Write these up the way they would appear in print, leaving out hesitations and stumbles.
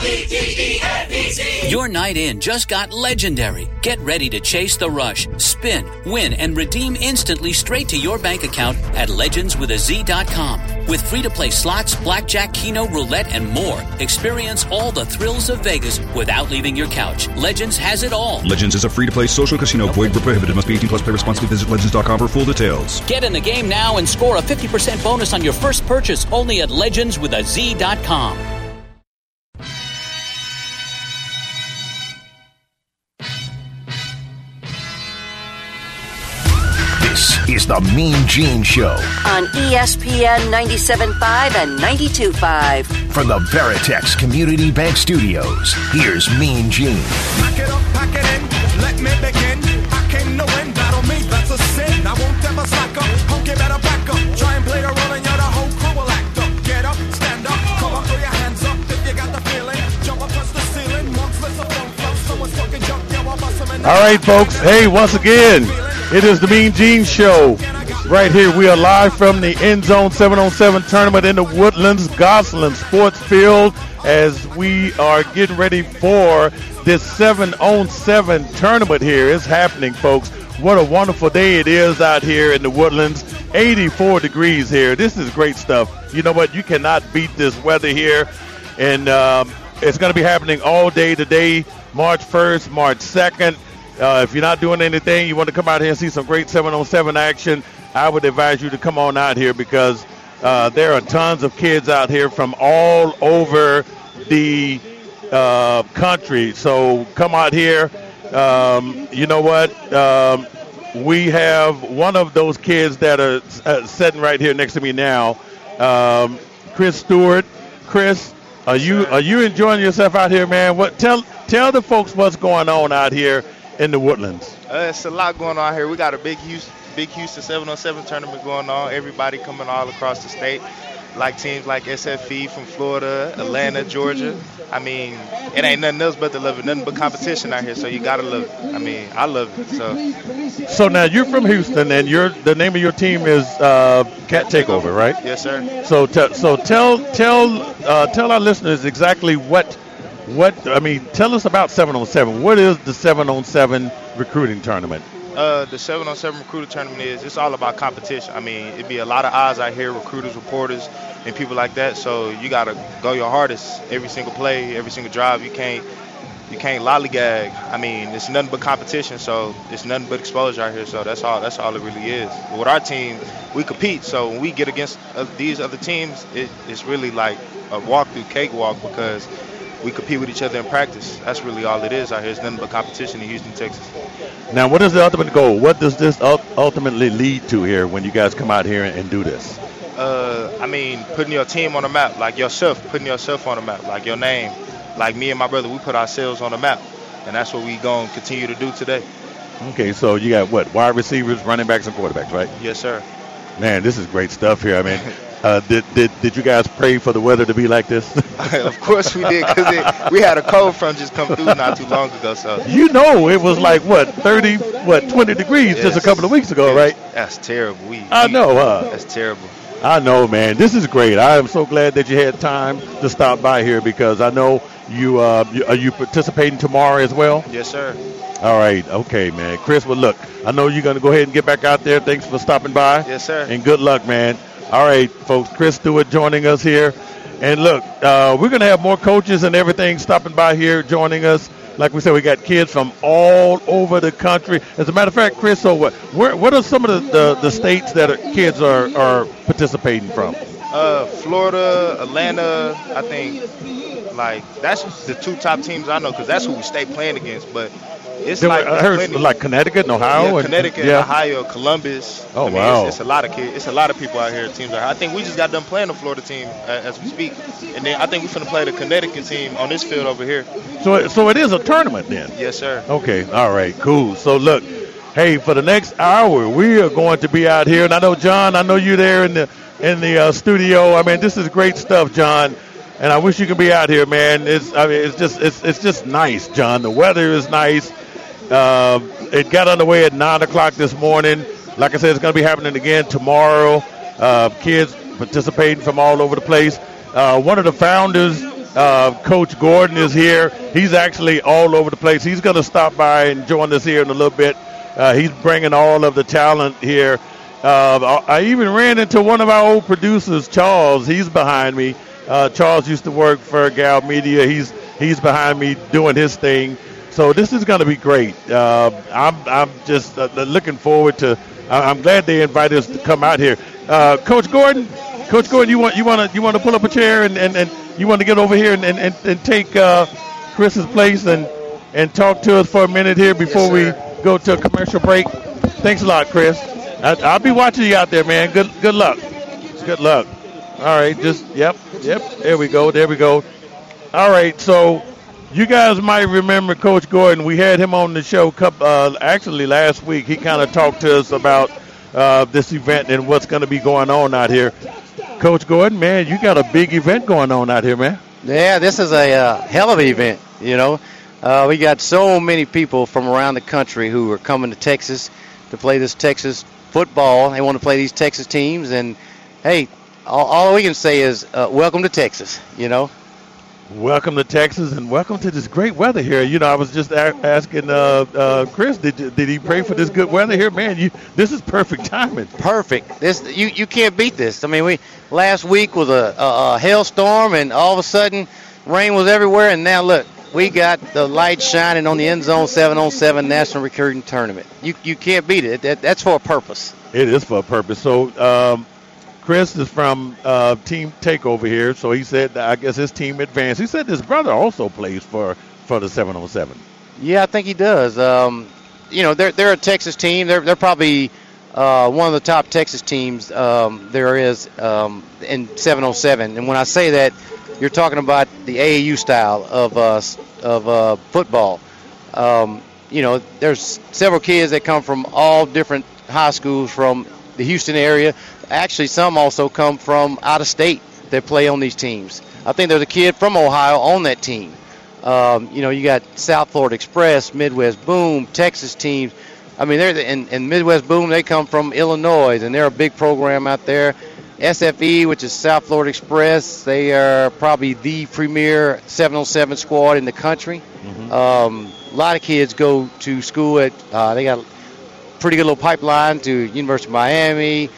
Your night in just got legendary. Get ready to chase the rush, spin, win, and redeem instantly straight to your bank account at legendswithaz.com. With free-to-play slots, blackjack, keno, roulette, and more. Experience all the thrills of Vegas without leaving your couch. Legends has it all. Legends is a free-to-play social casino. Void where prohibited. Must be 18 plus. Play responsibly. Visit legends.com for full details. Get in the game now and score a 50% bonus on your first purchase only at legendswithaz.com. This is the Mean Gene Show on ESPN 97.5 and 92.5. From the Veritex Community Bank Studios, here's Mean Gene. Pack it up, pack it in, let me begin. I came to win, battle me, that's a sin. I won't ever slack up, punk, you better back up. Try and play the role and you're the whole crew will act up. Get up, stand up, come up, throw your hands up. If you got the feeling, jump up, touch the ceiling. Monks, let's up, don't flow, someone's talking junk, yeah, I'll bust them in the... All right, folks, hey, once again, it is the Mean Gene Show. Right here, we are live from the End Zone 7-on-7 tournament in the Woodlands, Gosselin Sports Field, as we are getting ready for this 7-on-7 tournament here. It's happening, folks. What a wonderful day it is out here in the Woodlands. 84 degrees here. This is great stuff. You know what? You cannot beat this weather here. And it's going to be happening all day today, March 1st, March 2nd. If you're not doing anything, you want to come out here and see some great 7-on-7 action, I would advise you to come on out here because there are tons of kids out here from all over the country. So come out here. You know what? We have one of those kids that are sitting right here next to me now, Chris Stewart. Chris, are you enjoying yourself out here, man? Tell the folks what's going on out here in the Woodlands. It's a lot going on here. We got a big Houston 7-on-7 tournament going on. Everybody coming all across the state, like teams like SFE from Florida, Atlanta, Georgia. I mean, it ain't nothing else but to love it. Nothing but competition out here, so you gotta love it. I mean, I love it. So now you're from Houston, and the name of your team is Cat Takeover, right? Yes, sir. So tell our listeners exactly what tell us about 7-on-7. What is the 7-on-7 recruiting tournament? The 7-on-7 recruiter tournament it's all about competition. I mean, it'd be a lot of eyes out here, recruiters, reporters, and people like that. So you gotta go your hardest every single play, every single drive. You can't lollygag. I mean, it's nothing but competition. So it's nothing but exposure out here. So that's all it really is. With our team, we compete. So when we get against these other teams, it's really like a walk-through cakewalk because we compete with each other in practice. That's really all it is out here. It's nothing but competition in Houston, Texas. Now, what is the ultimate goal? What does this ultimately lead to here when you guys come out here and do this? I mean, putting your team on the map, like yourself, putting yourself on the map, like your name. Like me and my brother, we put ourselves on the map, and that's what we going to continue to do today. Okay, so you got what? Wide receivers, running backs, and quarterbacks, right? Yes, sir. Man, this is great stuff here. I mean, did you guys pray for the weather to be like this? Of course we did, because we had a cold front just come through not too long ago. So it was like 20 degrees just a couple of weeks ago, right? That's terrible. I know, That's terrible. I know, man. This is great. I am so glad that you had time to stop by here because I know you are you participating tomorrow as well? Yes, sir. All right. Okay, man. Chris, well, look, I know you're going to go ahead and get back out there. Thanks for stopping by. Yes, sir. And good luck, man. All right, folks. Chris Stewart joining us here. And look, we're going to have more coaches and everything stopping by here joining us. Like we said, we got kids from all over the country. As a matter of fact, Chris, so what are some of the states that kids are participating from? Florida, Atlanta, I think. Like, that's the two top teams I know because that's who we stay playing against. But it's I heard like Connecticut and Ohio. Yeah, Connecticut, Ohio, Columbus. Oh, wow. It's a lot of kids. It's a lot of people out here. Teams are. I think we just got done playing the Florida team as we speak. And then I think we're going to play the Connecticut team on this field over here. So it is a tournament then? Yes, sir. Okay. All right. Cool. So, look, hey, for the next hour, we are going to be out here. And I know, John, you're there in the studio. I mean, this is great stuff, John. And I wish you could be out here, man. It's just nice, John. The weather is nice. It got underway at 9 o'clock this morning. Like I said, it's going to be happening again tomorrow. Kids participating from all over the place. One of the founders Coach Gordon is here. He's actually all over the place. He's going to stop by and join us here in a little bit. He's bringing all of the talent here. I even ran into one of our old producers, Charles. He's behind me. Charles used to work for Gal Media. He's behind me doing his thing. So this is going to be great. I'm just looking forward to. I'm glad they invited us to come out here. Coach Gordon, you want to pull up a chair and you want to get over here and take Chris's place and talk to us for a minute here before we go to a commercial break. Thanks a lot, Chris. I'll be watching you out there, man. Good luck. Good luck. All right, yep. There we go. All right, so you guys might remember Coach Gordon. We had him on the show actually last week. He kind of talked to us about this event and what's going to be going on out here. Coach Gordon, man, you got a big event going on out here, man. Yeah, this is a hell of an event, you know. We got so many people from around the country who are coming to Texas to play this Texas football. They want to play these Texas teams. And, hey, all we can say is welcome to Texas, you know. Welcome to Texas and welcome to this great weather here. You know, I was just asking Chris, did he pray for this good weather here? Man, this is perfect timing. Perfect. You can't beat this. I mean, last week was a hailstorm, and all of a sudden rain was everywhere, and now look, we got the light shining on the End Zone 7-on-7 National Recruiting Tournament. You can't beat it. That's for a purpose. It is for a purpose. So Chris is from Team Takeover here, so he said I guess his team advanced. He said his brother also plays for the 7-on-7. Yeah, I think he does. You know, they're a Texas team. They're probably one of the top Texas teams there is in 7-on-7. And when I say that, you're talking about the AAU style of football. You know, there's several kids that come from all different high schools from the Houston area. Actually, some also come from out of state that play on these teams. I think there's a kid from Ohio on that team. You know, you got South Florida Express, Midwest Boom, Texas teams. I mean, and Midwest Boom, they come from Illinois, and they're a big program out there. SFE, which is South Florida Express, they are probably the premier 7-on-7 squad in the country. Mm-hmm. A lot of kids go to school at, they got a pretty good little pipeline to University of Miami,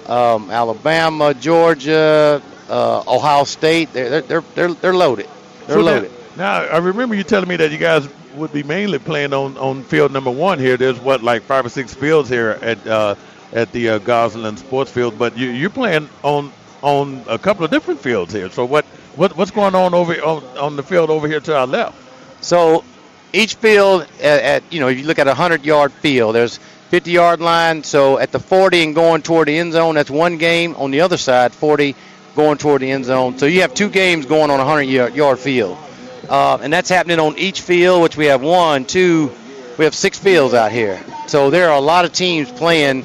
Alabama, Georgia, Ohio State. They're loaded. They're loaded. Now, I remember you telling me that you guys would be mainly playing on field number 1 here. There's like 5 or 6 fields here at the Gosselin Sports Field, but you're playing on a couple of different fields here. So what's going on over on the field over here to our left? So each field at you know, if you look at a 100-yard field, there's 50-yard line. So at the 40 and going toward the end zone, that's one game. On the other side, 40 going toward the end zone. So you have 2 games going on a 100-yard field. And that's happening on each field, which we have we have 6 fields out here. So there are a lot of teams playing.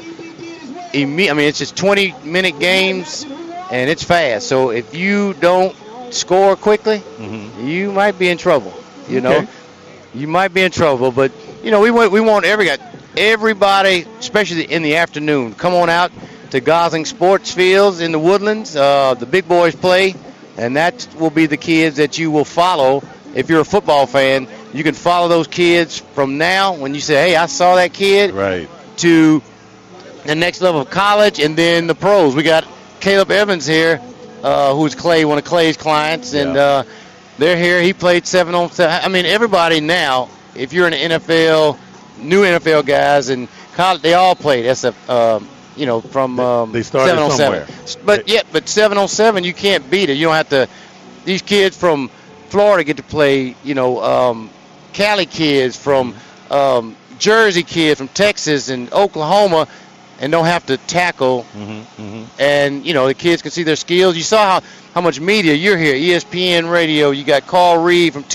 I mean, it's just 20-minute games, and it's fast. So if you don't score quickly, mm-hmm. you might be in trouble. You know, you might be in trouble. But you know, we want everybody, especially in the afternoon, come on out to Gosling Sports Fields in the Woodlands. The big boys play, and that will be the kids that you will follow. If you're a football fan, you can follow those kids from now when you say, hey, I saw that kid, right, to the next level of college and then the pros. We got Caleb Evans here, who's one of Clay's clients, and they're here. He played 7-on-7. I mean, everybody now, if you're in the NFL, new NFL guys, and college, they all played you know, from they started 7-on-7. Somewhere. But 7-on-7, you can't beat it. You don't have to. These kids from Florida get to play, you know, Cali kids from Jersey kids from Texas and Oklahoma, and don't have to tackle. Mm-hmm, mm-hmm. And, you know, the kids can see their skills. You saw how much media you're here. ESPN Radio, you got Carl Reed from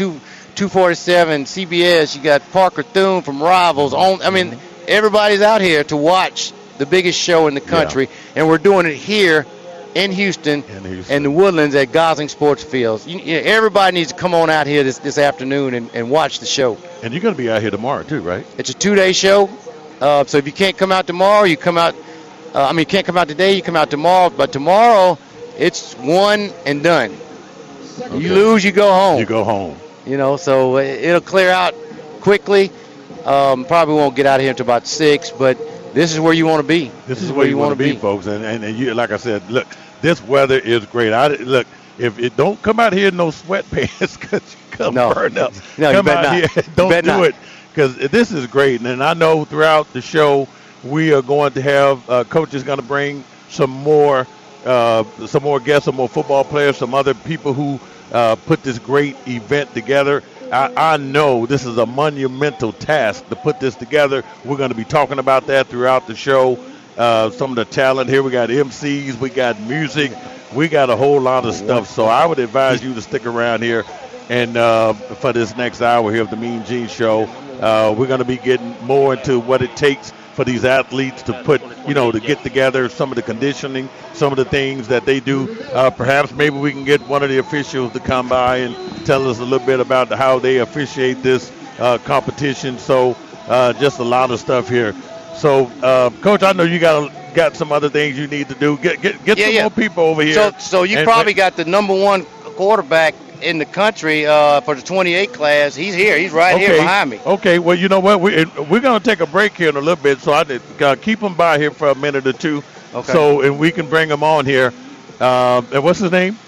247, CBS, you got Parker Thune from Rivals. I mean, everybody's out here to watch the biggest show in the country, and we're doing it here in Houston, and the Woodlands at Gosling Sports Fields. Everybody needs to come on out here this afternoon and watch the show. And you're going to be out here tomorrow too, right? It's a 2-day show. So if you can't come out tomorrow, you come out. You can't come out today, you come out tomorrow. But tomorrow, it's one and done. Okay. You lose, you go home. You go home. You know, so it'll clear out quickly. Probably won't get out of here until about 6, but this is where you want to be. This is where you want to be, folks. And you, like I said, look, this weather is great. Look, if it don't come out here in no sweatpants, because you come burn up. No, come you out better here. not. Don't do it, because this is great. And I know throughout the show we are going to have Coach is going to bring some more guests, some more football players, some other people who put this great event together. I know this is a monumental task to put this together. We're going to be talking about that throughout the show. Some of the talent here. We got MCs, we got music, we got a whole lot of stuff. So I would advise you to stick around here and for this next hour here of the Mean Gene Show. We're going to be getting more into what it takes for these athletes to put, to get together, some of the conditioning, some of the things that they do. Perhaps maybe we can get one of the officials to come by and tell us a little bit about how they officiate this competition. So just a lot of stuff here. So, Coach, I know you got some other things you need to do. Get some more people over here. So you probably got the number one quarterback in the country for the 28 class. He's here. He's right here behind me. Okay. Well, you know what? We're going to take a break here in a little bit, so I keep him by here for a minute or two. Okay. So, and we can bring him on here. And what's his name?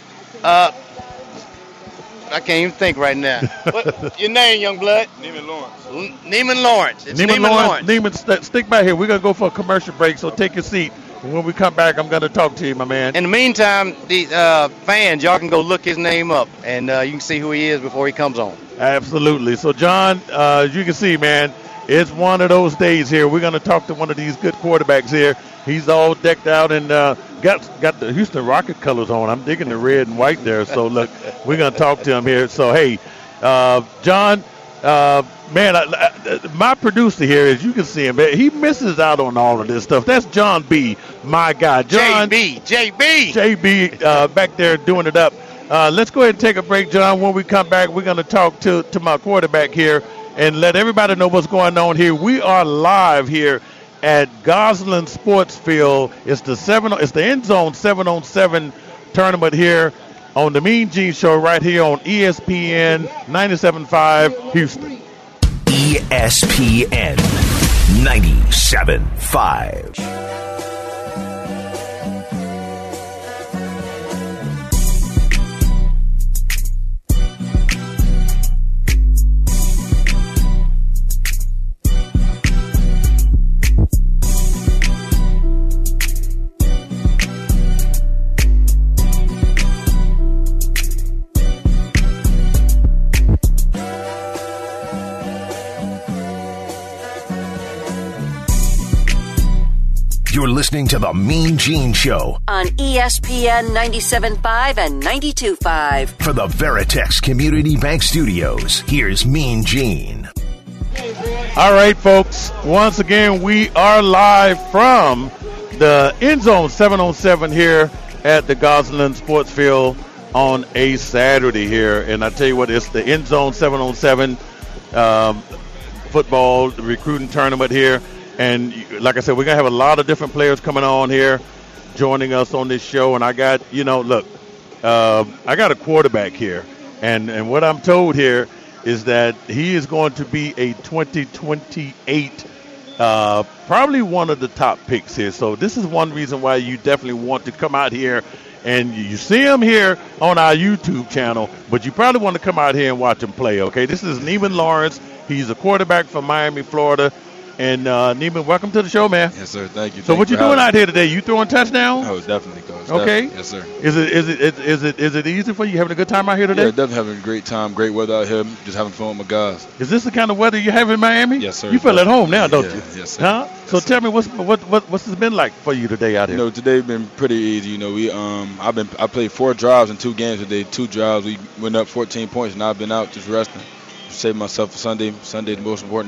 I can't even think right now. What your name, young blood? Neiman Lawrence. Neiman Lawrence. It's Neiman Lawrence. Neiman, stick by here. We're going to go for a commercial break, so take your seat. And when we come back, I'm going to talk to you, my man. In the meantime, the fans, y'all can go look his name up, and you can see who he is before he comes on. Absolutely. So, John, as you can see, man, it's one of those days here. We're going to talk to one of these good quarterbacks here. He's all decked out and got the Houston Rocket colors on. I'm digging the red and white there. So, look, we're going to talk to him here. So, hey, John, man, my producer here, as you can see him, he misses out on all of this stuff. That's John B., my guy. John JB back there doing it up. Let's go ahead and take a break, John. When we come back, we're going to talk to my quarterback here and let everybody know what's going on here. We are live here at Gosselin Sports Field. It's the End Zone 7-on-7 tournament here on the Mean Gene Show right here on ESPN 97.5 Houston. ESPN 97.5. You're listening to The Mean Gene Show on ESPN 97.5 and 92.5. For the Veritex Community Bank Studios, here's Mean Gene. All right, folks. Once again, we are live from the End Zone 7-on-7 here at the Gosselin Sports Field on a Saturday here. And I tell you what, it's the End Zone 7-on-7 football recruiting tournament here. And like I said, we're going to have a lot of different players coming on here, joining us on this show. And I got, I got a quarterback here. And what I'm told here is that he is going to be a 2028, probably one of the top picks here. So this is one reason why you definitely want to come out here. And you see him here on our YouTube channel, but you probably want to come out here and watch him play, okay? This is Neiman Lawrence. He's a quarterback from Miami, Florida. And Neiman, welcome to the show, man. Yes, sir. Thank you. So what you doing out here today? You throwing touchdowns? Oh, definitely, Coach. Okay. Definitely. Yes, sir. Is it easy for you? Having a good time out here today? Yeah, definitely having a great time. Great weather out here. Just having fun with my guys. Is this the kind of weather you have in Miami? Yes, sir. You feel at home now, don't you? Yes, sir. Huh? Yes, so sir. tell me what's it been like for you today out here? Today's been pretty easy. We I played 4 drives in 2 games today. 2 drives. We went up 14 points, and I've been out just resting. Saved myself for Sunday. Sunday's the most important day.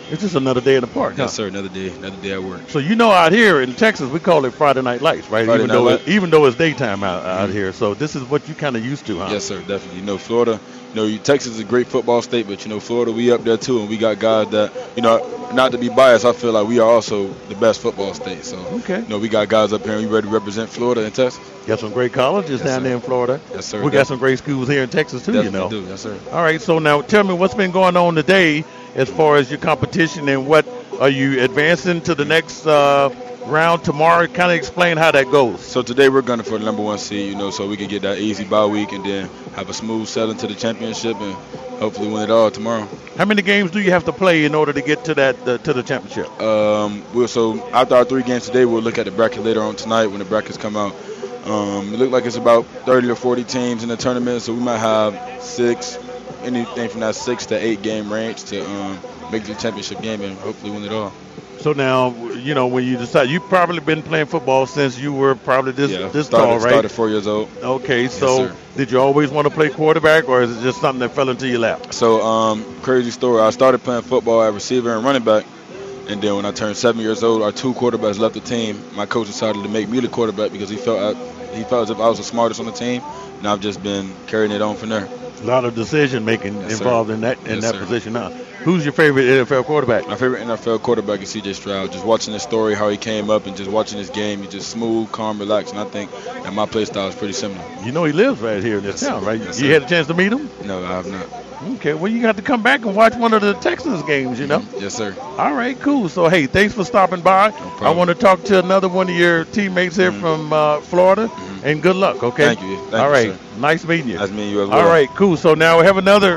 It's just another day in the park. Yes, sir. Another day at work. So out here in Texas, we call it Friday Night Lights, right? Even though it's daytime out here. So this is what you kind of used to, huh? Yes, sir. Definitely. Florida. Texas is a great football state, but Florida, we up there too, and we got guys that not to be biased, I feel like we are also the best football state. So we got guys up here, and we ready to represent Florida and Texas. Got some great colleges down there in Florida. Yes, sir. We got some great schools here in Texas too. Definitely do. Yes, sir. All right. So now tell me what's been going on today as far as your competition, and what are you advancing to the next round tomorrow? Kind of explain how that goes. So today we're gunning for the number 1 seed, so we can get that easy bye week and then have a smooth sailing to the championship and hopefully win it all tomorrow. How many games do you have to play in order to get to that to the championship? So after our 3 games today, we'll look at the bracket later on tonight when the brackets come out. It looks like it's about 30 or 40 teams in the tournament, so we might have anything from that 6 to 8 game range to make the championship game and hopefully win it all. So now, when you decide, you've probably been playing football since you were probably this tall, right? Started 4 years old. Okay, so did you always want to play quarterback, or is it just something that fell into your lap? So, crazy story. I started playing football at receiver and running back, and then when I turned 7 years old, our 2 quarterbacks left the team. My coach decided to make me the quarterback because he felt as if I was the smartest on the team, and I've just been carrying it on from there. A lot of decision making involved in that position now. Who's your favorite NFL quarterback? My favorite NFL quarterback is C.J. Stroud. Just watching his story, how he came up, and just watching his game, he's just smooth, calm, relaxed, and I think that my play style is pretty similar. He lives right here in this town, right? You had a chance to meet him? No, I have not. Okay, well, you got to come back and watch one of the Texans games, Yes, sir. All right, cool. So, hey, thanks for stopping by. No problem. I want to talk to another one of your teammates here from Florida, and good luck, okay? Thank you. All right, sir. Nice meeting you. Nice meeting you as well. All right, cool. So now we have another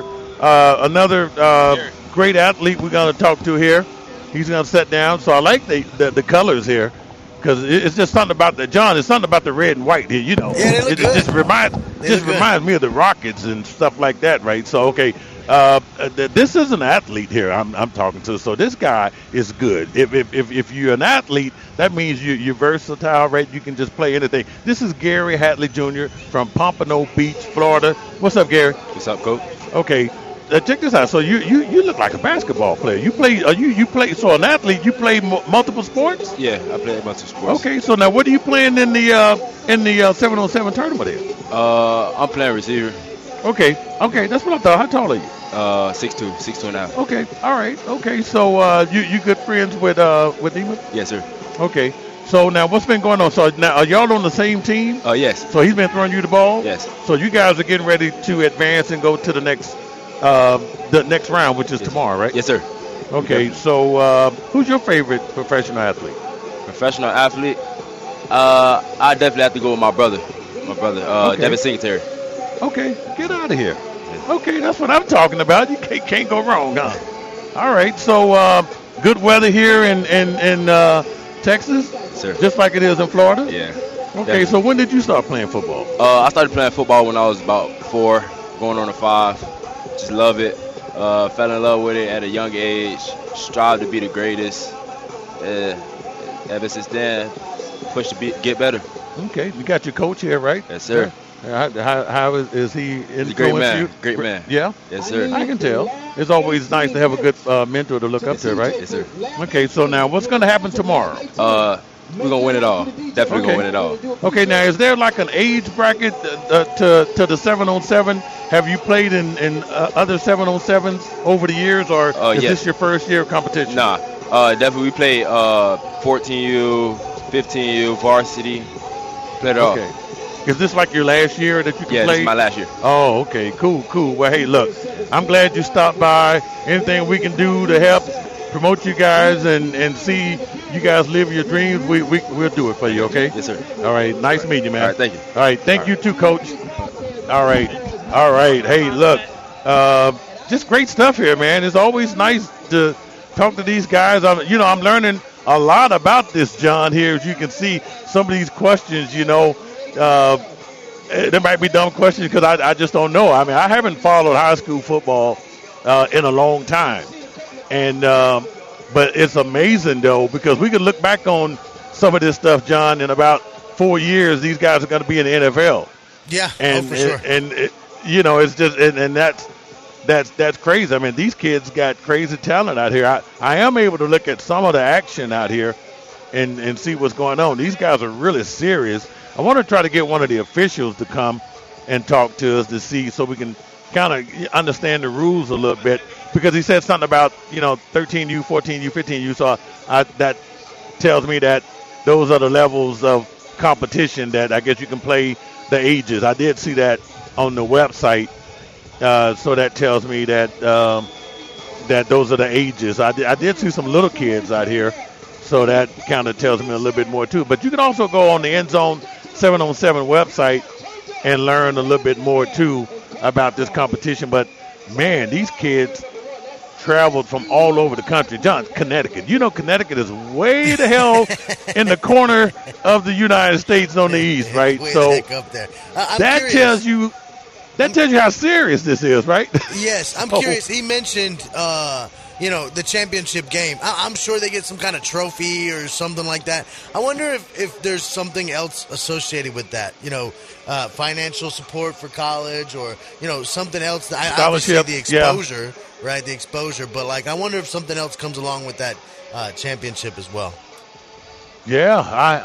great athlete we're going to talk to here. He's going to sit down. So I like the colors here, because it's just something about John. It's something about the red and white here. Yeah, they look good. Just reminds me of the Rockets and stuff like that, right? So okay, this is an athlete here I'm talking to. So this guy is good. If you're an athlete, that means you're versatile, right? You can just play anything. This is Gary Hatley Jr. from Pompano Beach, Florida. What's up, Gary? What's up, Coach? Okay. Check this out. So you look like a basketball player. You play. So an athlete, you play multiple sports? Yeah, I play multiple sports. Okay. So now, what are you playing in the 7-on-7 tournament here? I'm playing receiver. Okay. That's what I thought. How tall are you? 6'2", and a half. Okay. All right. Okay. So you good friends with Eamon? Yes, sir. Okay. So now, what's been going on? So now, are y'all on the same team? Yes. So he's been throwing you the ball? Yes. So you guys are getting ready to advance and go to the next round, which is tomorrow, right? Yes, sir. Okay, so who's your favorite professional athlete? Professional athlete? I definitely have to go with my brother. Devin Singletary. Okay, get out of here. Okay, that's what I'm talking about. You can't go wrong, huh? All right, so good weather here in Texas, sir. Just like it is in Florida? Yeah. Okay, definitely. So when did you start playing football? I started playing football when I was about 4, going on to 5. Just love it. Fell in love with it at a young age. Strive to be the greatest. Ever since then, push to get better. Okay, you got your coach here, right? Yes, sir. How is he influenced great man. you? Great man. Yeah? Yes, sir. I can tell. It's always nice to have a good mentor to look up to, right? Yes, sir. Okay, so now what's going to happen tomorrow? We're going to win it all. Definitely going to win it all. Okay, now is there like an age bracket to the 7-on-7? Have you played in other 7-on-7s over the years, or is this your first year of competition? Nah, definitely we played 14U, 15U, varsity. Played it all. Okay. Is this like your last year that you can play? Yeah, this is my last year. Oh, okay. Cool. Well, hey, look, I'm glad you stopped by. Anything we can do to help promote you guys and see you guys live your dreams, we'll do it for you, okay? Yes, sir. All right. Nice meeting you, man. All right, thank you. All right. Thank you too, Coach. All right. Hey, look, just great stuff here, man. It's always nice to talk to these guys. I'm learning a lot about this, John, here. As you can see, some of these questions, there might be dumb questions because I just don't know. I mean, I haven't followed high school football in a long time. And but it's amazing, though, because we can look back on some of this stuff, John, in about 4 years, these guys are going to be in the NFL. Yeah, and, for sure. And it's just, and that's crazy. I mean, these kids got crazy talent out here. I am able to look at some of the action out here and see what's going on. These guys are really serious. I want to try to get one of the officials to come and talk to us to see so we can kind of understand the rules a little bit, because he said something about, 13U, 14U, 15U. So that tells me that those are the levels of competition that I guess you can play the ages. I did see that on the website. So that tells me that that those are the ages. I did see some little kids out here, so that kind of tells me a little bit more too. But you can also go on the End Zone 707 website and learn a little bit more too about this competition. But man, these kids traveled from all over the country. John, Connecticut. Connecticut is way the hell in the corner of the United States on the east, right? Way So the heck up there. that curious. tells you. That tells you how serious this is, right? Yes, I'm curious. He mentioned, the championship game. I'm sure they get some kind of trophy or something like that. I wonder if there's something else associated with that. Financial support for college, or something else. Scholarship, the exposure, right? The exposure. But I wonder if something else comes along with that championship as well. Yeah,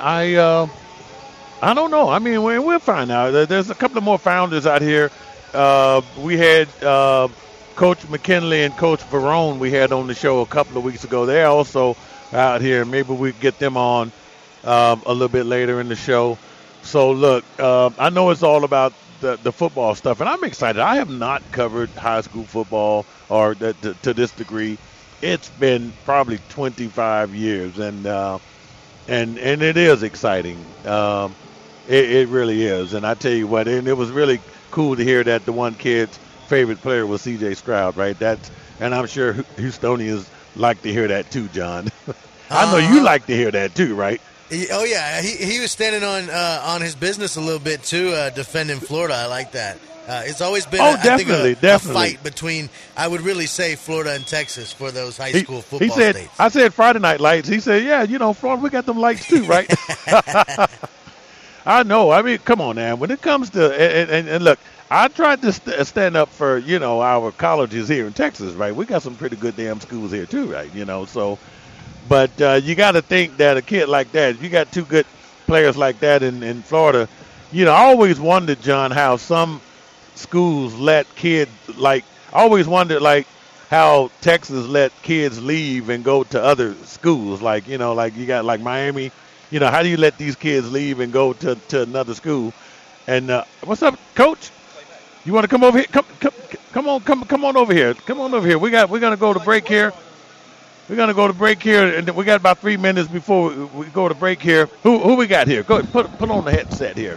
I don't know. I mean, we'll find out. There's a couple of more founders out here. We had Coach McKinley and Coach Barone we had on the show a couple of weeks ago. They're also out here. Maybe we get them on a little bit later in the show. So, look, I know it's all about the football stuff, and I'm excited. I have not covered high school football or to this degree. It's been probably 25 years, and it is exciting. It really is. And I tell you what, and it was really cool to hear that the one kid's favorite player was C.J. Stroud, right? And I'm sure Houstonians like to hear that too, John. I know you like to hear that too, right? Oh, yeah. He was standing on his business a little bit too, defending Florida. I like that. It's always been, definitely. a fight between, I would really say, Florida and Texas for those high school football states. I said Friday night lights. He said, yeah, Florida, we got them lights too, right? I know. I mean, come on, man. When it comes to and look, I tried to stand up for our colleges here in Texas, right? We got some pretty good damn schools here too, right? So, but you got to think that a kid like that, you got two good players like that in Florida. I always wondered, John, how some schools let kids I always wondered how Texas let kids leave and go to other schools, you got Miami. How do you let these kids leave and go to another school? And what's up, Coach? You want to come over here? Come on over here. Come on over here. We're gonna go to break here. We're gonna go to break here, and we got about 3 minutes before we go to break here. Who we got here? Go ahead, put on the headset here.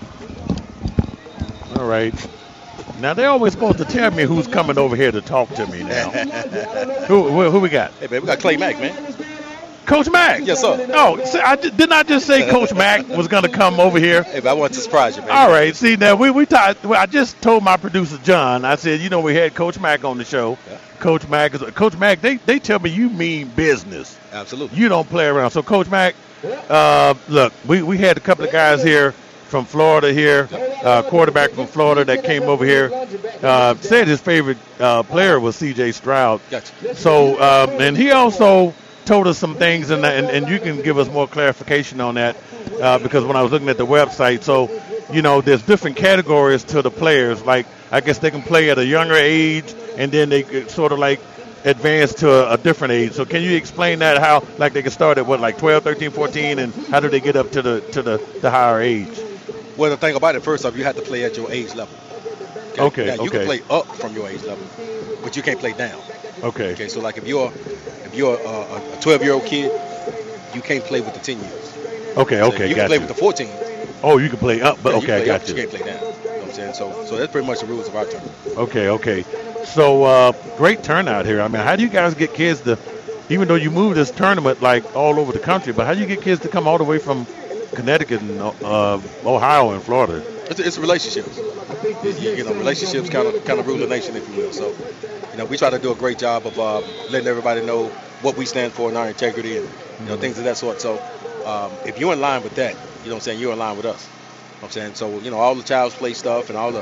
All right. Now they're always supposed to tell me who's coming over here to talk to me now. Who we got? Hey man, we got Clay Mack, man. Coach Mack. Yes, sir. Oh, didn't I just say Coach Mack was going to come over here? Hey, but I wanted to surprise you, man. All right. See, now we talked. I just told my producer John. I said, we had Coach Mack on the show. Yeah. Coach Mack. They tell me you mean business. Absolutely. You don't play around. So Coach Mack, look, we had a couple of guys here from Florida here, quarterback from Florida that came over here. Said his favorite player was C.J. Stroud. Gotcha. So and he also told us some things, and you can give us more clarification on that because when I was looking at the website, so there's different categories to the players. I guess they can play at a younger age, and then they could sort of advance to a different age. So can you explain that, how they can start at 12, 13, 14, and how do they get up to the higher age? Well, the thing about it, first off, you have to play at your age level. Okay. Now, you can play up from your age level, but you can't play down. Okay. So if you're a 12-year-old kid, you can't play with the 10 years. Okay. You can play with the 14. Oh, you can play up, but I got you. You can't play down. You know what I'm saying? So that's pretty much the rules of our tournament. Okay. So great turnout here. I mean, how do you guys get kids to, even though you move this tournament all over the country, but how do you get kids to come all the way from Connecticut and Ohio and Florida? It's relationships. Relationships kind of rule the nation, if you will. So, we try to do a great job of letting everybody know what we stand for and our integrity and things of that sort. So, if you're in line with that, you're in line with us. You know what I'm saying? So, all the child's play stuff and all the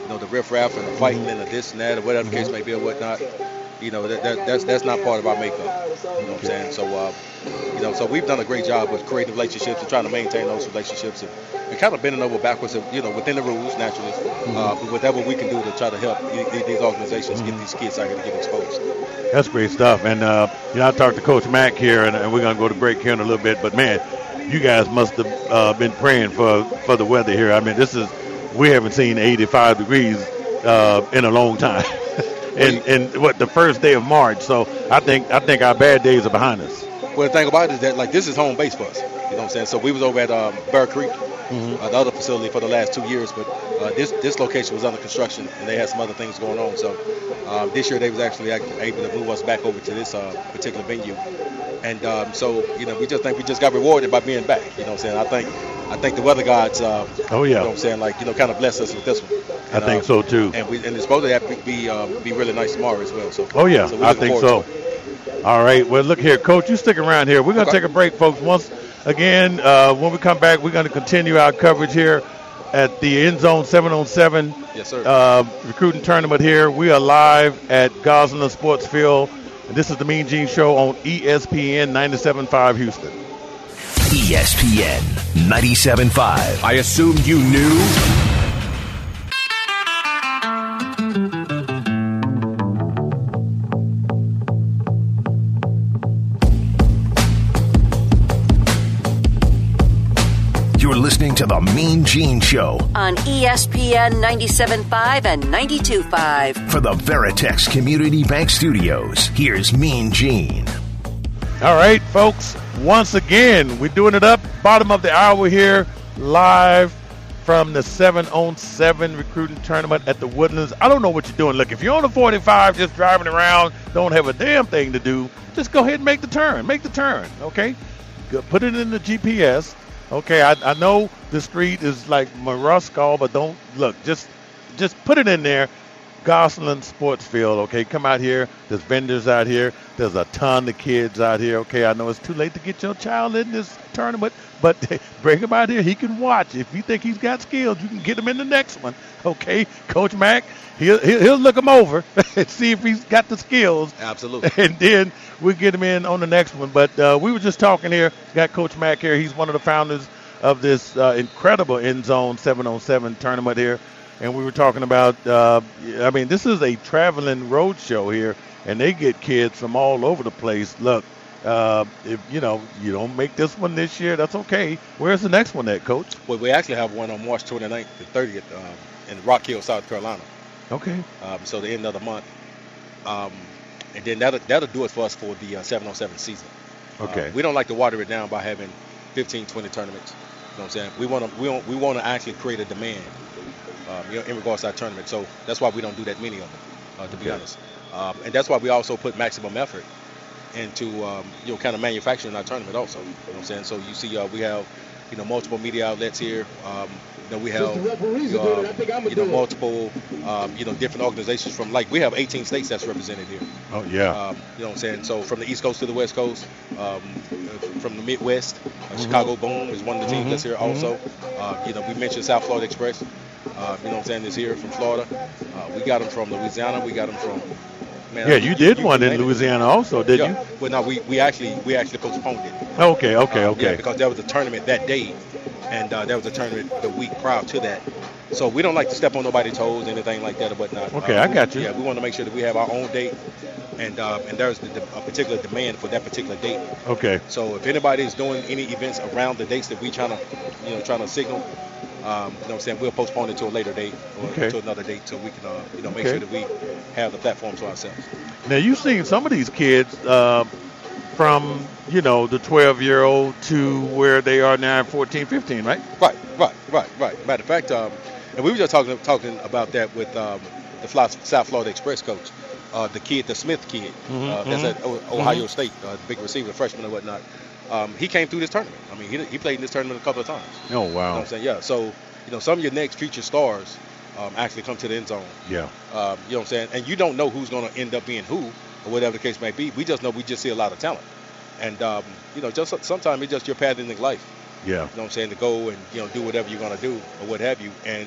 the riffraff and the fighting and the this and that or whatever the case may be or whatnot. That's not part of our makeup. You know what I'm saying? So, so we've done a great job with creating relationships and trying to maintain those relationships and kind of bending over backwards, within the rules, naturally, but whatever we can do to try to help these organizations get these kids out here to get exposed. That's great stuff. And, I talked to Coach Mack here, and we're going to go to break here in a little bit. But, man, you guys must have been praying for the weather here. I mean, we haven't seen 85 degrees in a long time. in the first day of March. So I think our bad days are behind us. Well, the thing about it is that, this is home base for us. You know what I'm saying? So we was over at Bear Creek, the other facility, for the last 2 years. But this location was under construction, and they had some other things going on. So this year they was actually able to move us back over to this particular venue. And we just think we just got rewarded by being back. You know what I'm saying? I think the weather gods, you know what I'm saying, kind of blessed us with this one. And, I think so too. And it's supposed to have be really nice tomorrow as well. So I think so. All right. Well, look here, Coach. You stick around here. We're going to take a break, folks. Once again, when we come back, we're going to continue our coverage here at the End Zone 7-on-7 yes, sir. Recruiting tournament here. We are live at Gosselin Sports Field. And this is the Mean Gene Show on ESPN 97.5 Houston. ESPN 97.5. I assumed you knew. You're listening to the Mean Gene Show on ESPN 97.5 and 92.5. For the Veritex Community Bank Studios, here's Mean Gene. All right, folks. Once again, we're doing it up. Bottom of the hour here, live from the 7-on-7 recruiting tournament at the Woodlands. I don't know what you're doing. Look, if you're on the 45 just driving around, don't have a damn thing to do, just go ahead and make the turn. Make the turn, okay? Put it in the GPS. Okay, I know the street is like Marusco, but don't look. Just put it in there. Gosselin Sports Field. Okay, come out here. There's vendors out here. There's a ton of kids out here. Okay, I know it's too late to get your child in this tournament, but bring him out here. He can watch. If you think he's got skills, you can get him in the next one. Okay, Coach Mack, he'll look him over and see if he's got the skills. Absolutely. And then we'll get him in on the next one. But we were just talking here. Got Coach Mack here. He's one of the founders of this incredible End Zone 7-on-7 tournament here. And we were talking about, this is a traveling road show here, and they get kids from all over the place. Look, if you don't make this one this year, that's okay. Where's the next one at, Coach? Well, we actually have one on March 29th and 30th in Rock Hill, South Carolina. Okay. So the end of the month. And then that'll do it for us for the 7-on-7 season. Okay. We don't like to water it down by having 15, 20 tournaments. You know what I'm saying? We want to actually create a demand. In regards to our tournament. So that's why we don't do that many of them, to be honest. And that's why we also put maximum effort into, kind of manufacturing our tournament also. You know what I'm saying? So you see we have, multiple media outlets here. We have, multiple, different organizations from, we have 18 states that's represented here. Oh, yeah. You know what I'm saying? So from the East Coast to the West Coast, from the Midwest, Chicago Boom is one of the teams that's here also. We mentioned South Florida Express. You know what I'm saying, is here from Florida. We got them from Louisiana. We got them from. Man, yeah, you did one in Louisiana also, didn't you? Well, no, we actually postponed it. Okay. Yeah, because there was a tournament that day, and there was a tournament the week prior to that. So we don't like to step on nobody's toes, anything like that or whatnot. Okay, I got you. Yeah, we want to make sure that we have our own date, and there's a particular demand for that particular date. Okay. So if anybody is doing any events around the dates that we trying to signal. You know what I'm saying, we'll postpone it to a later date or to another date so we can, make sure that we have the platform to ourselves. Now, you've seen some of these kids from, the 12-year-old to where they are now, 14, 15, right? Right. Matter of fact, and we were just talking about that with the South Florida Express coach, the Smith kid, that's at Ohio State, the big receiver, freshman and whatnot. He came through this tournament. I mean, he played in this tournament a couple of times. Oh, wow. You know what I'm saying? Yeah. So, some of your next future stars actually come to the end zone. Yeah. You know what I'm saying? And you don't know who's going to end up being who or whatever the case may be. We just know we just see a lot of talent. And, just sometimes it's just your path in life. Yeah. You know what I'm saying? To go and, do whatever you're going to do or what have you. And,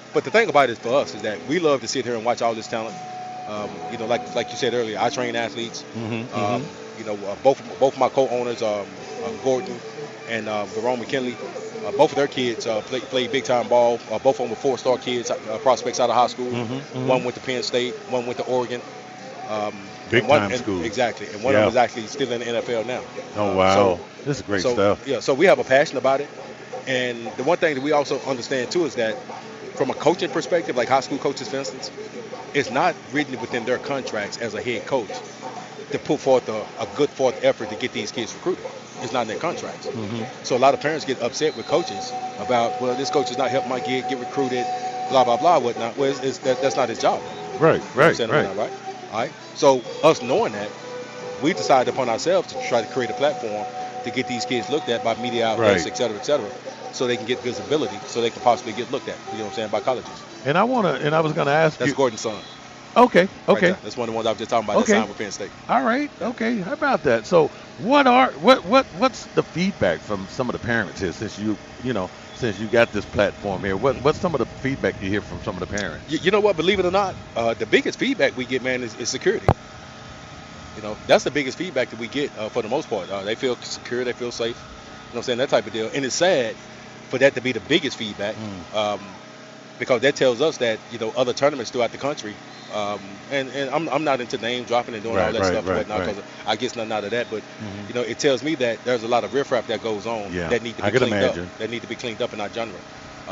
But the thing about it for us is that we love to sit here and watch all this talent. Like you said earlier, I train athletes. Both of my co-owners, Gordon and Verone McKinley, both of their kids play big time ball. Both of them were 4-star kids, prospects out of high school. One went to Penn State, one went to Oregon. Big time school. Exactly, and one of them is actually still in the NFL now. Oh wow, this is great stuff. Yeah, so we have a passion about it, and the one thing that we also understand too is that from a coaching perspective, like high school coaches, for instance, it's not written within their contracts as a head coach to put forth a good forth effort to get these kids recruited. It's not in their contracts. So a lot of parents get upset with coaches about, well, this coach is not helping my kid get recruited, blah, blah, blah, whatnot. Well, that's not his job. Right. All right. So us knowing that, we decided upon ourselves to try to create a platform to get these kids looked at by media outlets, et cetera, so they can get visibility, so they can possibly get looked at, by colleges. And I was going to ask That's Gordon's son. Okay. Right, that's one of the ones I was just talking about that signed with Penn State. All right. Okay. How about that? So what's the feedback from some of the parents here since you got this platform here? What's some of the feedback you hear from some of the parents? You know what? Believe it or not, the biggest feedback we get, man, is security. That's the biggest feedback that we get for the most part. They feel secure, they feel safe. That type of deal. And it's sad for that to be the biggest feedback. Because that tells us that other tournaments throughout the country, and I'm not into name dropping and doing all that stuff and whatnot, because I get nothing out of that. But it tells me that there's a lot of riffraff that goes on that need to be cleaned up. That need to be cleaned up in our genre.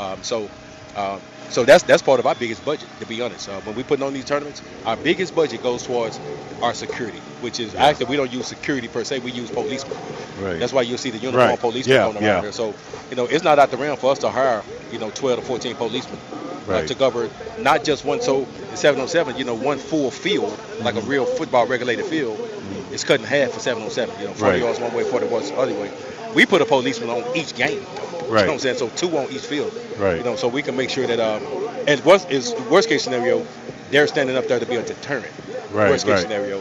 So that's part of our biggest budget, to be honest. When we put on these tournaments, our biggest budget goes towards our security, which is actually we don't use security per se, we use policemen. Right. That's why you'll see the uniform policemen going around here. So it's not out the realm for us to hire 12 to 14 policemen to cover not just one. So in 707, one full field, like a real football regulated field, is cut in half for 707. 40 yards one way, 40 yards the other way. We put a policeman on each game. Right. You know what I'm saying? So 2 on each field. Right. So we can make sure that, and worst case scenario, they're standing up there to be a deterrent. Right. Worst case scenario.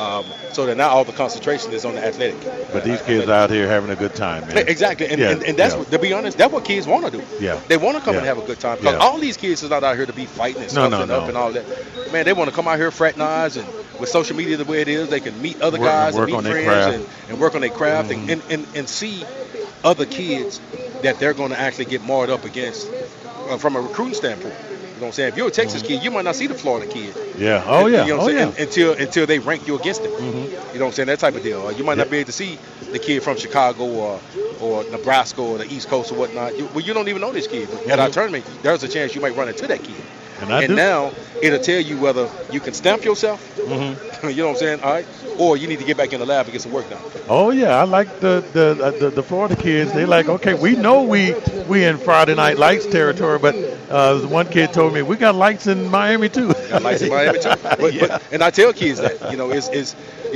So that now all the concentration is on the athletic. But these kids out here having a good time, man. Exactly. And that's to be honest, that's what kids want to do. Yeah. They want to come and have a good time. Because all these kids is not out here to be fighting and stuff up and all that. Man, they want to come out here fraternize, and with social media the way it is, they can meet other guys and meet friends and work on their craft and see other kids that they're going to actually get marred up against from a recruiting standpoint. You know what I'm saying? If you're a Texas kid, you might not see the Florida kid. Yeah. Oh, yeah. You know what I'm saying? Until they rank you against them. You know what I'm saying? That type of deal. You might not be able to see the kid from Chicago or Nebraska or the East Coast or whatnot. You don't even know this kid. But at our tournament, there's a chance you might run into that kid. And now it'll tell you whether you can stamp yourself, you know what I'm saying, all right, or you need to get back in the lab and get some work done. Oh yeah, I like the Florida kids. They like, okay, we know we in Friday Night Lights territory, but one kid told me we got lights in Miami too. Got lights in Miami too. But and I tell kids that is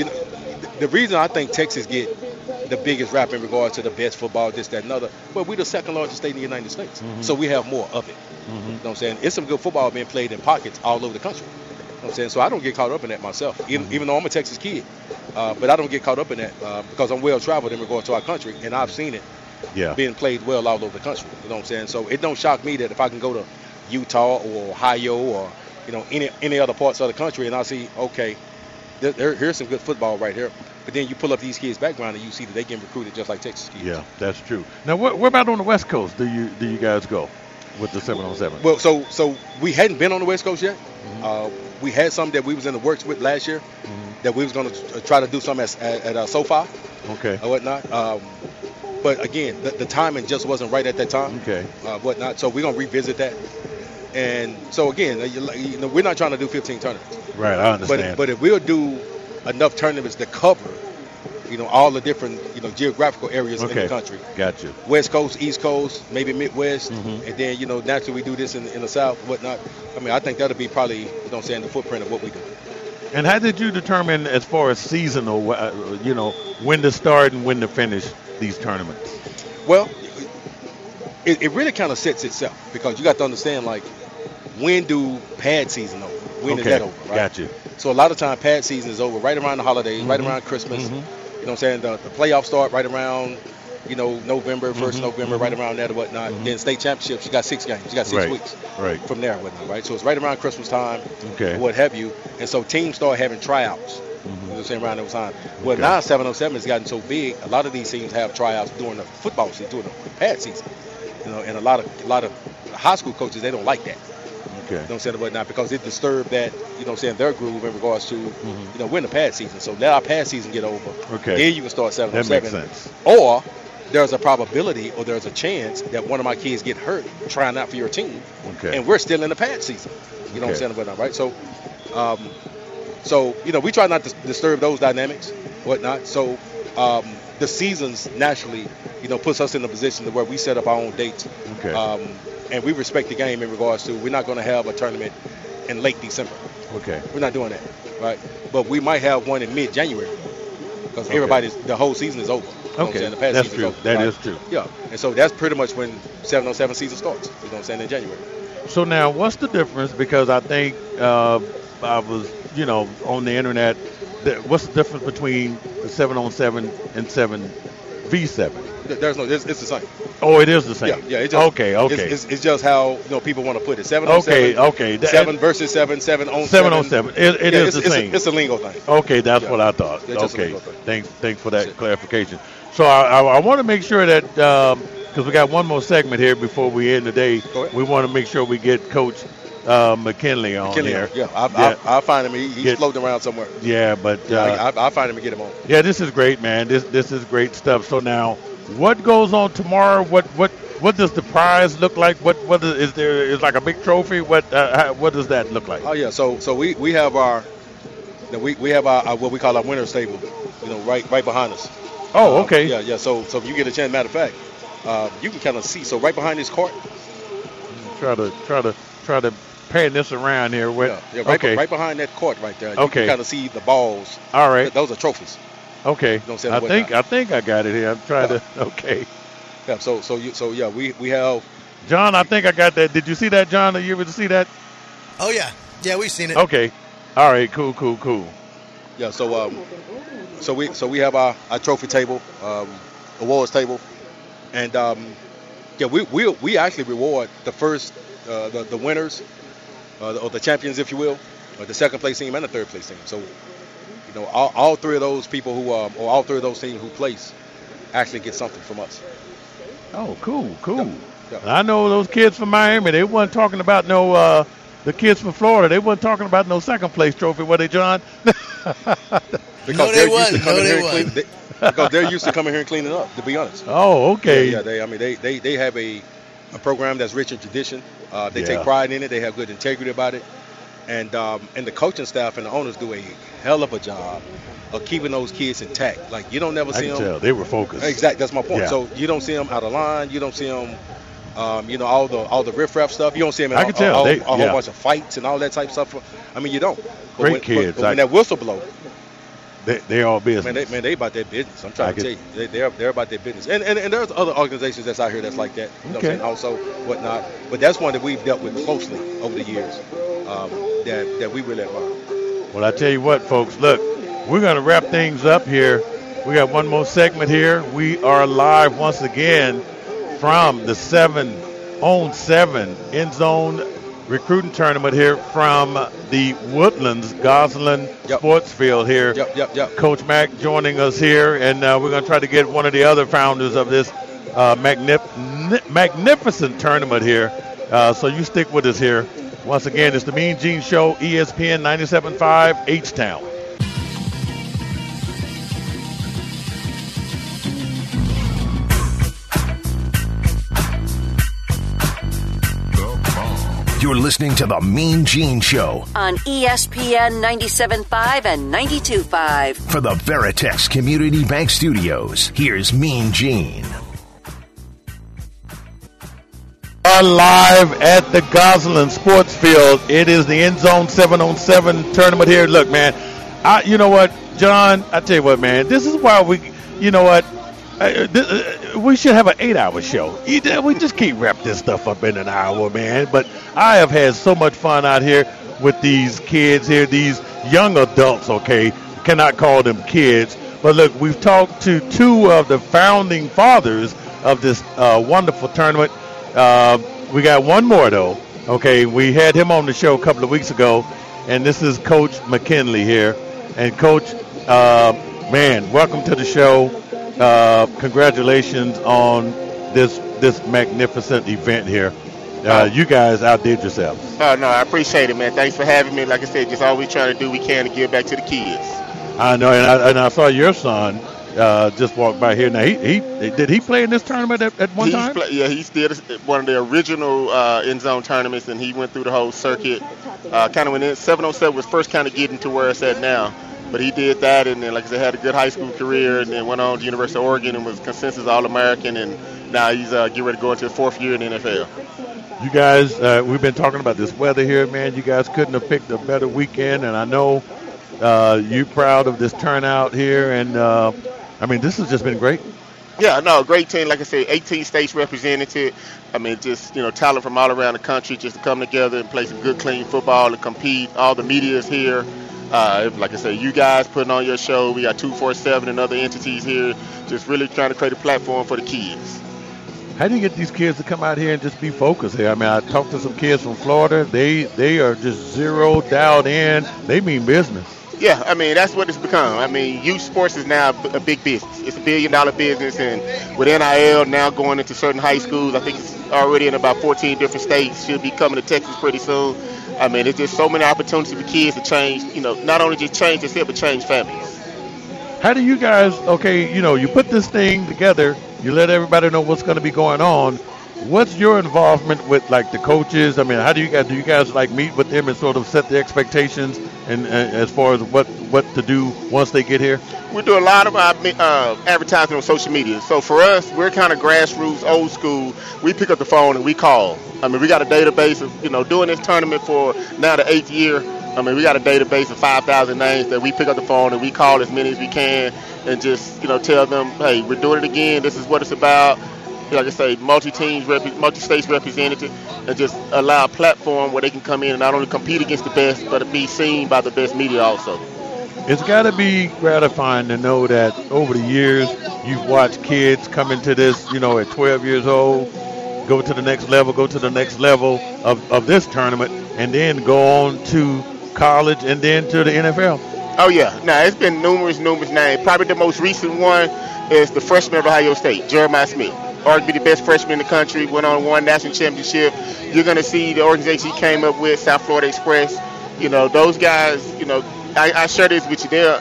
the reason I think Texas get the biggest rap in regards to the best football, this, that, and other. Well, we're the second largest state in the United States, so we have more of it. You know what I'm saying? It's some good football being played in pockets all over the country. You know what I'm saying? So I don't get caught up in that myself, even though I'm a Texas kid. But I don't get caught up in that because I'm well-traveled in regards to our country, and I've seen it being played well all over the country. You know what I'm saying? So it don't shock me that if I can go to Utah or Ohio or any other parts of the country and I see, okay, here's some good football right here. But then you pull up these kids' background and you see that they get recruited just like Texas kids. Yeah, that's true. Now, where about on the West Coast? Do you guys go with the 707? Well, so we hadn't been on the West Coast yet. We had some that we was in the works with last year that we was going to try to do some at SoFi. Okay. Or whatnot. But again, the timing just wasn't right at that time. Okay. Whatnot. So we're going to revisit that. And so again, we're not trying to do 15 tournaments. Right, I understand. But if we'll do enough tournaments to cover, all the different, geographical areas in the country. Gotcha. West Coast, East Coast, maybe Midwest, and then, naturally we do this in the South, whatnot. I mean, I think that'll be probably, the footprint of what we do. And how did you determine as far as seasonal, when to start and when to finish these tournaments? Well, it really kind of sets itself because you got to understand, like, when do pad season over? When is that over, right? Gotcha. So a lot of time pad season is over right around the holidays, right around Christmas. You know what I'm saying? The playoffs start right around November, 1st November, right around that or whatnot. Then state championships, you got 6 games. You got 6 weeks from there and whatnot, right? So it's right around Christmas time, what have you. And so teams start having tryouts. You know what I'm saying, around that time. Well, now 707 has gotten so big, a lot of these teams have tryouts during the football season, during the pad season. And a lot of high school coaches, they don't like that. You know what I'm saying, whatnot, because it disturbed that, their groove in regards to, we're in the pad season. So let our pad season get over. Then you can start 707. That makes sense. Or there's a probability or there's a chance that one of my kids get hurt trying out for your team. And we're still in the pad season. You know what I'm saying, whatnot, right? So, we try not to disturb those dynamics, whatnot. So the seasons naturally, puts us in a position to where we set up our own dates. And we respect the game in regards to we're not going to have a tournament in late December. We're not doing that, right? But we might have one in mid-January because the whole season is over. You know what I'm saying? The past that's season true. is over, That is true. Yeah, and so that's pretty much when 707 season starts. You know what I'm saying, in January. So now, what's the difference? Because I think I was, on the internet. What's the difference between the 7-on-7 and 7v7? There's no. It's the same. Oh, it is the same. Yeah. It's just, okay. It's just how people want to put it. 7-on-7. Okay. 7 versus 7. 7-on-7. 7-on-7. It is the same. It's a lingo thing. Okay, that's what I thought. Okay. Thanks for that clarification. So I want to make sure that because we got one more segment here before we end the day, we want to make sure we get Coach McKinley on here. Yeah, I'll find him. He's floating around somewhere. Yeah, but I'll find him and get him on. Yeah, this is great, man. This is great stuff. So now, what goes on tomorrow? What does the prize look like? What is there? Is like a big trophy? What does that look like? Oh yeah, so we have our what we call our winner's table, right behind us. Oh, okay. Yeah. So if you get a chance, matter of fact, you can kind of see. So right behind this court. Try to pan this around here. Right behind that court right there. You can kind of see the balls. All right. Those are trophies. Okay. I think I got it here. I'm trying to. Okay. Yeah. So we have. John, I think I got that. Did you see that, John? Are you able to see that? Oh yeah. Yeah, we've seen it. Okay. All right. Cool. Yeah. So we have our trophy table, awards table, and we actually reward the first the winners or the champions, if you will, or the second place team and the third place team. So all three of those people who or all three of those teams who place actually get something from us. Oh, cool. Yeah. I know those kids from Miami. They weren't talking about no. The kids from Florida, they weren't talking about no second place trophy, were they, John? Because they're used to coming here and cleaning up, to be honest. Oh, okay. Yeah, they have a program that's rich in tradition. They take pride in it. They have good integrity about it. And the coaching staff and the owners do a hell of a job of keeping those kids intact. Like, you don't never see them. I can tell. They were focused. Exactly. That's my point. Yeah. So you don't see them out of line. You don't see them, all the riff-raff stuff. You don't see them in a whole bunch of fights and all that type of stuff. I mean, you don't. Great kids. But when that whistle blows, They're all business. Man, they about their business. I'm trying to tell you, they're about their business. And there's other organizations that's out here that's like that. You know what I'm saying? Also, whatnot. But that's one that we've dealt with closely over the years. That we really admire. Well, I tell you what, folks. Look, we're going to wrap things up here. We got one more segment here. We are live once again from the 7-on-7 End Zone Recruiting Tournament here from the Woodlands Gosselin Sports Field here. Yep. Coach Mack joining us here, and we're going to try to get one of the other founders of this magnificent tournament here. So you stick with us here. Once again, it's the Mean Gene Show, ESPN 97.5 H-Town. You're listening to the Mean Gene Show on ESPN 97.5 and 92.5. For the Veritex Community Bank Studios, here's Mean Gene. Are live at the Gosselin Sports Field. It is the End Zone 7-on-7 tournament here. Look, man, you know what, John? I tell you what, man, this is why we should have an 8-hour show. We just can't wrap this stuff up in an hour, man. But I have had so much fun out here with these kids here, these young adults, okay? Cannot call them kids. But look, we've talked to two of the founding fathers of this wonderful tournament. We got one more, though. Okay, we had him on the show a couple of weeks ago, and this is Coach McKinley here. And, Coach, man, welcome to the show. Congratulations on this magnificent event here. You guys outdid yourselves. Oh, no, I appreciate it, man. Thanks for having me. Like I said, just always trying to do what we can to give back to the kids. I know, and I saw your son just walk by here. Now, did he play in this tournament at one time? He did one of the original end zone tournaments, and he went through the whole circuit. Kind of when 707 was first kind of getting to where it's at now. But he did that, and then, like I said, had a good high school career, and then went on to University of Oregon and was consensus All-American, and now he's getting ready to go into his fourth year in the NFL. You guys, we've been talking about this weather here, man. You guys couldn't have picked a better weekend, and I know you're proud of this turnout here, and I mean, this has just been great. Yeah, no, great team. Like I said, 18 states represented. I mean, just, talent from all around the country just to come together and play some good, clean football and compete. All the media is here. Like I said, you guys putting on your show. We got 247 and other entities here, just really trying to create a platform for the kids. How do you get these kids to come out here and just be focused here? I mean, I talked to some kids from Florida. They are just zeroed, dialed in. They mean business. Yeah, I mean, that's what it's become. I mean, youth sports is now a big business. It's $1 billion business, and with NIL now going into certain high schools, I think it's already in about 14 different states, should be coming to Texas pretty soon. I mean, it's just so many opportunities for kids to change, not only just change themselves, but change families. How do you guys, you put this thing together, you let everybody know what's going to be going on. What's your involvement with, like, the coaches? I mean, how do you guys like meet with them and sort of set the expectations and as far as what to do once they get here? We do a lot of advertising on social media. So for us, we're kind of grassroots, old school. We pick up the phone and we call. I mean, we got a database of, doing this tournament for now the 8th year. I mean, we got a database of 5,000 names that we pick up the phone and we call as many as we can and just, tell them, hey, we're doing it again. This is what it's about. Like I say, multi-states represented, and just allow a platform where they can come in and not only compete against the best, but be seen by the best media also. It's got to be gratifying to know that over the years you've watched kids come into this, at 12 years old, go to the next level of this tournament, and then go on to college and then to the NFL. Oh, yeah. Now, it's been numerous names. Probably the most recent one is the freshman of Ohio State, Jeremiah Smith. Arguably the best freshman in the country, went on, won national championship. You're going to see the organization he came up with, South Florida Express. Those guys, I share this with you. They're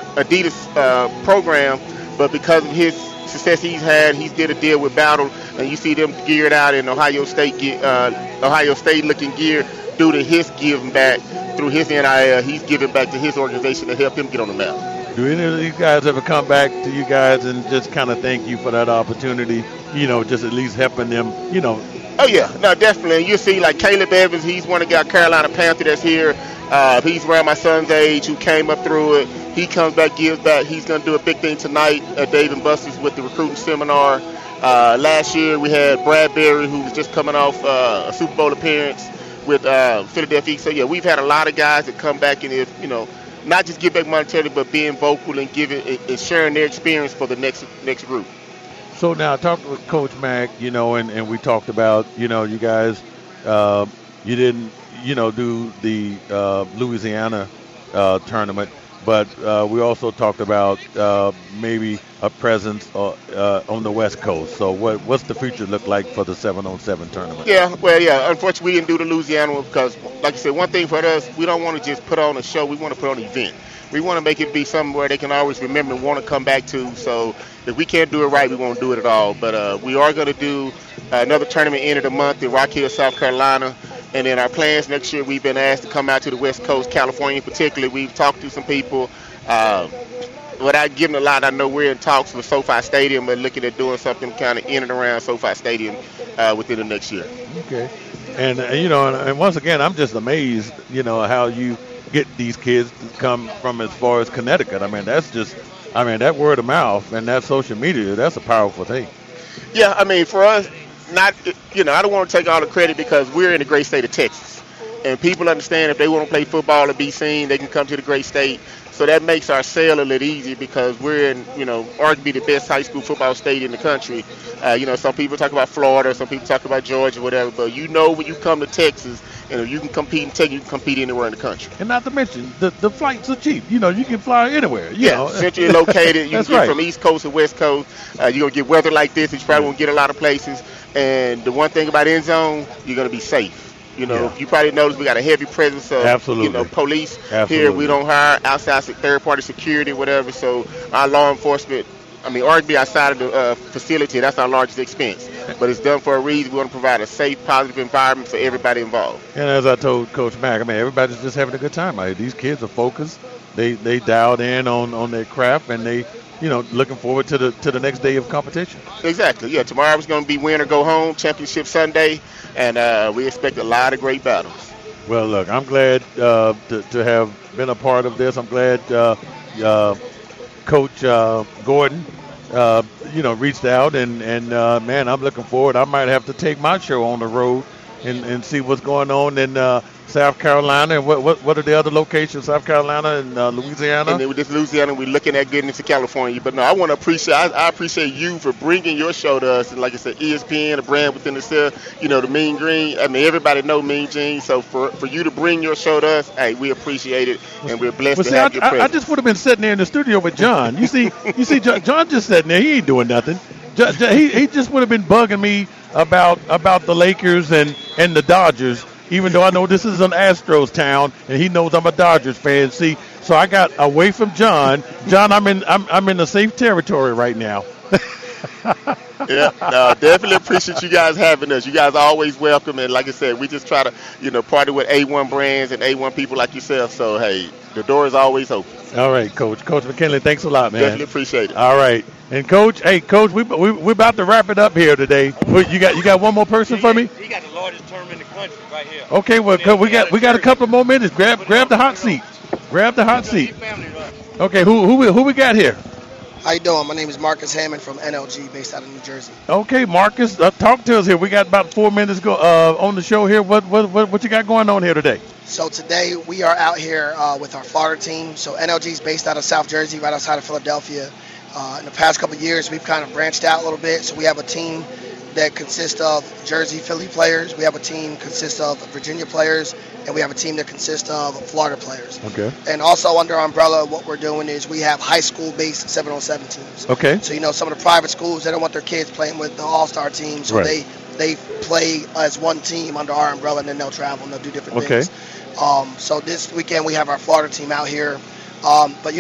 Adidas program, but because of his success he's had, he's did a deal with Battle, and you see them geared out in Ohio State looking gear due to his giving back through his NIL. He's giving back to his organization to help him get on the map. Do any of these guys ever come back to you guys and just kind of thank you for that opportunity, just at least helping them, Oh, yeah. No, definitely. You see, like Caleb Evans, he's one of the Carolina Panther that's here. He's around my son's age who came up through it. He comes back, gives back. He's going to do a big thing tonight at Dave & Buster's with the recruiting seminar. Last year we had Brad Berry, who was just coming off a Super Bowl appearance with Philadelphia. So, yeah, we've had a lot of guys that come back and, not just give back monetarily, but being vocal and giving and sharing their experience for the next group. So now I talked with Coach Mack, and we talked about, you guys, you didn't, do the Louisiana tournament, but we also talked about maybe a presence on the West Coast. So what's the future look like for the 7-on-7 tournament? Yeah, unfortunately we didn't do the Louisiana one because, like I said, one thing for us, we don't want to just put on a show. We want to put on an event. We want to make it be something where they can always remember and want to come back to. So if we can't do it right, we won't do it at all. But we are going to do another tournament end of the month in Rock Hill, South Carolina. And then our plans next year, we've been asked to come out to the West Coast, California particularly. We've talked to some people. Without giving a lot, I know we're in talks with SoFi Stadium and looking at doing something kind of in and around SoFi Stadium within the next year. Okay. And, and once again, I'm just amazed, how you get these kids to come from as far as Connecticut. I mean, that word of mouth and that social media, that's a powerful thing. Yeah, I mean, for us, I don't want to take all the credit because we're in the great state of Texas. And people understand if they want to play football and be seen, they can come to the great state. So that makes our sale a little easier because we're in, arguably the best high school football state in the country. Some people talk about Florida, some people talk about Georgia, whatever. But when you come to Texas, you can compete in Texas, you can compete anywhere in the country. And not to mention, the flights are cheap. You can fly anywhere. Centrally located. You That's can get right. from East Coast to West Coast. You're going to get weather like this, which you probably won't get a lot of places. And the one thing about End Zone, you're going to be safe. You probably noticed we got a heavy presence of police here. We don't hire outside third-party security, whatever. So our law enforcement, arguably outside of the facility, that's our largest expense. But it's done for a reason. We want to provide a safe, positive environment for everybody involved. And as I told Coach Mack, everybody's just having a good time out here. These kids are focused. They dialed in on their craft, and they looking forward to the next day of competition. Exactly. Yeah, tomorrow is going to be win or go home, championship Sunday, and we expect a lot of great battles. Well, look, I'm glad to have been a part of this. I'm glad Coach Gordon, reached out, and man, I'm looking forward. I might have to take my show on the road and see what's going on in South Carolina, and what are the other locations? South Carolina and Louisiana. And then with this Louisiana, we're looking at getting into California. But no, I want to appreciate. I appreciate you for bringing your show to us. And like I said, ESPN, a brand within itself. The Mean Green. Everybody know Mean Gene. So for you to bring your show to us, hey, we appreciate it, and we're blessed to have your presence. I just would have been sitting there in the studio with John. You see, John just sitting there. He ain't doing nothing. He just would have been bugging me about the Lakers and the Dodgers. Even though I know this is an Astros town, and he knows I'm a Dodgers fan. See, so I got away from John. John, I'm in the safe territory right now. Yeah, no, definitely appreciate you guys having us. You guys are always welcome, and like I said, we just try to, partner with A1 brands and A1 people like yourself. So hey, the door is always open. All right, Coach McKinley, thanks a lot, man. Definitely appreciate it. All right, and Coach, we about to wrap it up here today. You got one more person for me? He got the largest tournament in the country right here. Okay, well, we got a couple more minutes. Grab the hot seat. Grab the hot seat. Okay, who we got here? How you doing? My name is Marcus Hammond from NLG, based out of New Jersey. Okay, Marcus, talk to us here. We got about 4 minutes on the show here. What you got going on here today? So today we are out here with our Florida team. So NLG is based out of South Jersey, right outside of Philadelphia. In the past couple of years, we've kind of branched out a little bit. So we have a team that consists of Jersey, Philly players. We have a team that consists of Virginia players, and we have a team that consists of Florida players. Okay. And also under our umbrella, what we're doing is we have high school-based 7-on-7 teams. Okay. So, some of the private schools, they don't want their kids playing with the all-star team, so right. they play as one team under our umbrella, and then they'll travel and they'll do different things. So this weekend we have our Florida team out here. But,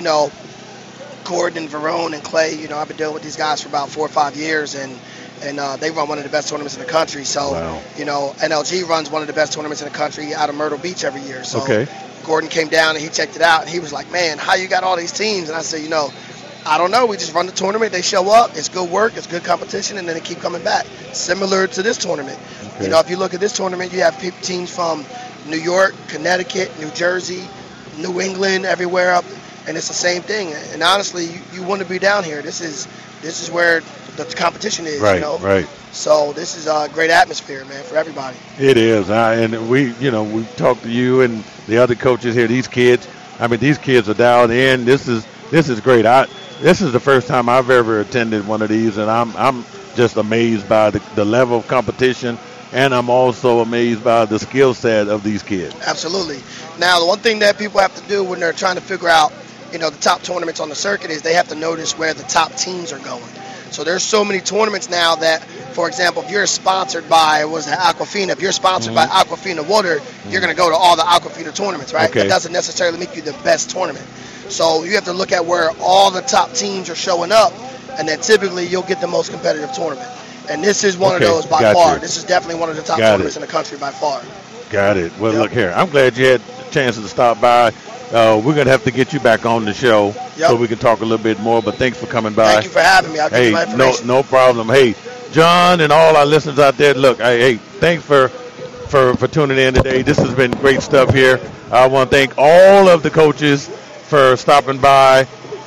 Gordon and Verone and Clay, I've been dealing with these guys for about 4 or 5 years, and they run one of the best tournaments in the country. So, wow. NLG runs one of the best tournaments in the country out of Myrtle Beach every year. So okay. Gordon came down and he checked it out, and he was like, man, how you got all these teams? And I said, I don't know. We just run the tournament. They show up. It's good work. It's good competition, and then they keep coming back. Similar to this tournament. Okay. If you look at this tournament, you have teams from New York, Connecticut, New Jersey, New England, everywhere up, and it's the same thing. And honestly, you want to be down here. This is where the competition is. Right, right. So this is a great atmosphere, man, for everybody. It is, and we talked to you and the other coaches here. These kids, these kids are dialed in. This is great. This is the first time I've ever attended one of these, and I'm just amazed by the level of competition, and I'm also amazed by the skill set of these kids. Absolutely. Now, the one thing that people have to do when they're trying to figure out, the top tournaments on the circuit is they have to notice where the top teams are going. So there's so many tournaments now that, for example, if you're sponsored by, Aquafina, if you're sponsored by Aquafina Water, you're going to go to all the Aquafina tournaments, right? Okay. That doesn't necessarily make you the best tournament. So you have to look at where all the top teams are showing up, and then typically you'll get the most competitive tournament. And this is one of those by far. This is definitely one of the top tournaments in the country by far. Got it. Well, look here. I'm glad you had a chance to stop by. We're going to have to get you back on the show so we can talk a little bit more, but thanks for coming by. Thank you for having me. I'll give you my information. No problem. Hey, John and all our listeners out there, look, hey, thanks for tuning in today. This has been great stuff here. I want to thank all of the coaches for stopping by.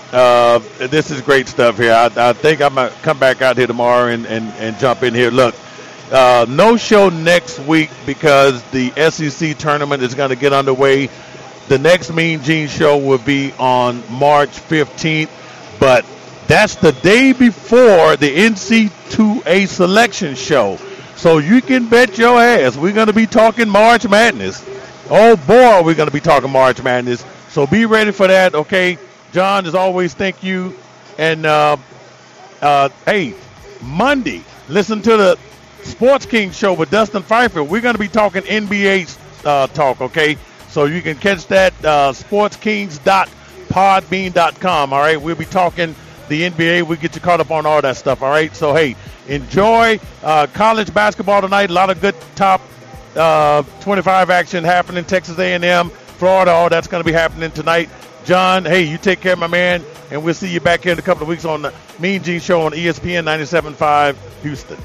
This is great stuff here. I think I'm going to come back out here tomorrow and jump in here. Look, no show next week because the SEC tournament is going to get underway The next Mean Gene show will be on March 15th, but that's the day before the NC2A selection show. So you can bet your ass we're going to be talking March Madness. Oh, boy, we're going to be talking March Madness. So be ready for that, okay? John, as always, thank you. And, hey, Monday, listen to the Sports King show with Dustin Pfeiffer. We're going to be talking NBA talk, okay? So you can catch that, sportskings.podbean.com, all right? We'll be talking the NBA. We'll get you caught up on all that stuff, all right? So, hey, enjoy college basketball tonight. A lot of good top 25 action happening. Texas A&M, Florida, all that's going to be happening tonight. John, hey, you take care, my man, and we'll see you back here in a couple of weeks on the Mean Gene Show on ESPN 97.5 Houston.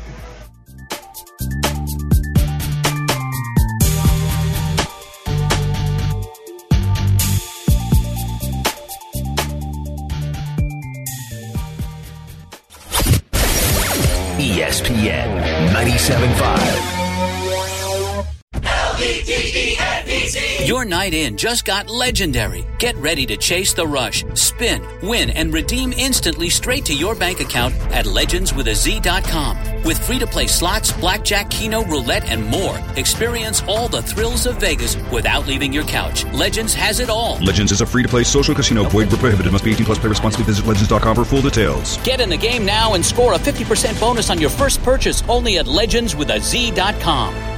ESPN 97.5. Your night in just got legendary. Get ready to chase the rush, spin, win, and redeem instantly straight to your bank account at legendswithaz.com. With free-to-play slots, blackjack, keno, roulette, and more. Experience all the thrills of Vegas without leaving your couch. Legends has it all. Legends is a free-to-play social casino. Void where prohibited. Must be 18 plus. Play responsibly. Visit legends.com for full details. Get in the game now and score a 50% bonus on your first purchase only at legendswithaz.com.